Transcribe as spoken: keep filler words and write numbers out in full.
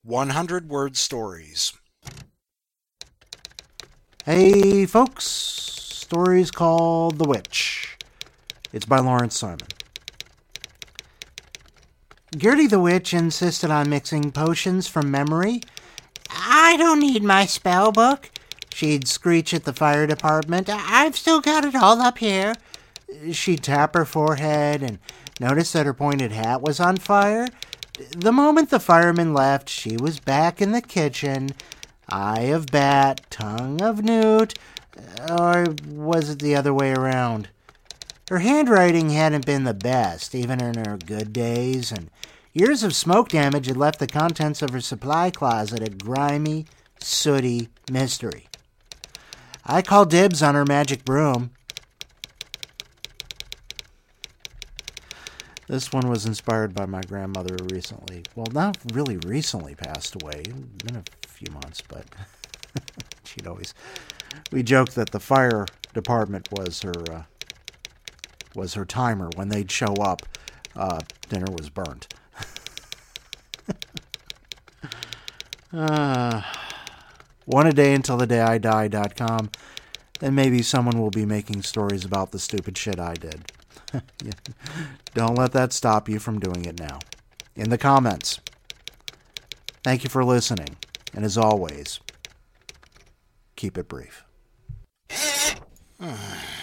one hundred word stories. Hey folks, story's called The Witch. It's by Lawrence Simon. Gertie the Witch insisted on mixing potions from memory. "I don't need my spell book," she'd screech at the fire department. "I've still got it all up here." She'd tap her forehead and notice that her pointed hat was on fire. The moment the firemen left, she was back in the kitchen. Eye of bat, tongue of newt, or was it the other way around? Her handwriting hadn't been the best, even in her good days, and years of smoke damage had left the contents of her supply closet a grimy, sooty mystery. I called dibs on her magic broom. This one was inspired by my grandmother who recently, well, not really recently passed away. It's been a few months, but she'd always, we joked that the fire department was her, uh, was her timer. When they'd show up, uh, dinner was burnt. uh, one a day until the day I die dot com. Then maybe someone will be making stories about the stupid shit I did. Yeah. Don't let that stop you from doing it now. In the comments. Thank you for listening. And as always, keep it brief.